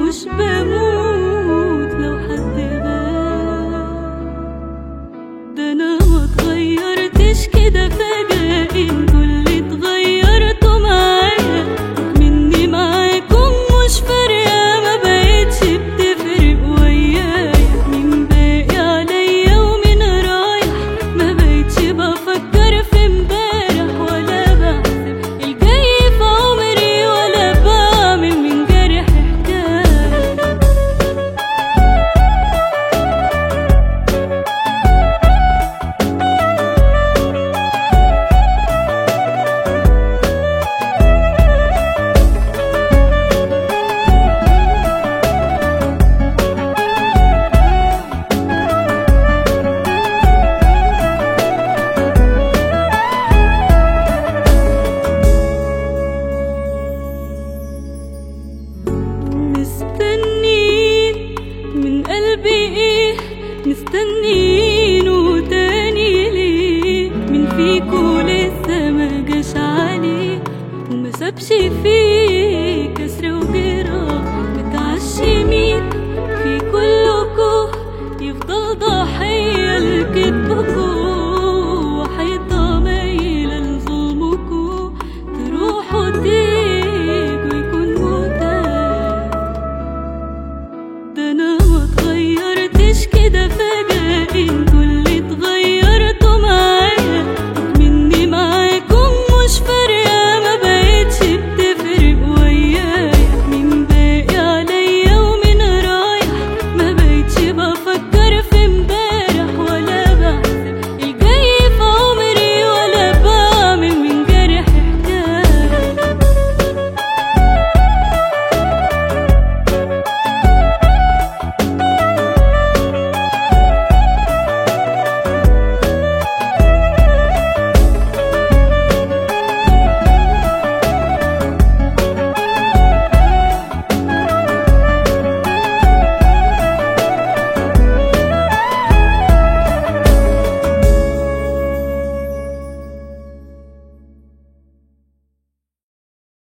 مش بموت لو حد غاب. ده انا ما اتغيرتش كده فجأة، انتوا اللي اتغيرتوا معايا. مني معاكم مش فارقة، ما بقتش بتفرق ويايا. مين باقي عليا ومين رايح، ما بقتش بفكر في امبارح ولا بحسب الجاي في عمري، ولا بعمل من جرح حكاية. مستنين من قلبي ايه، مستنينه تاني ليه؟ مين فيكو لسه ما جاش عليه وما سابش فيه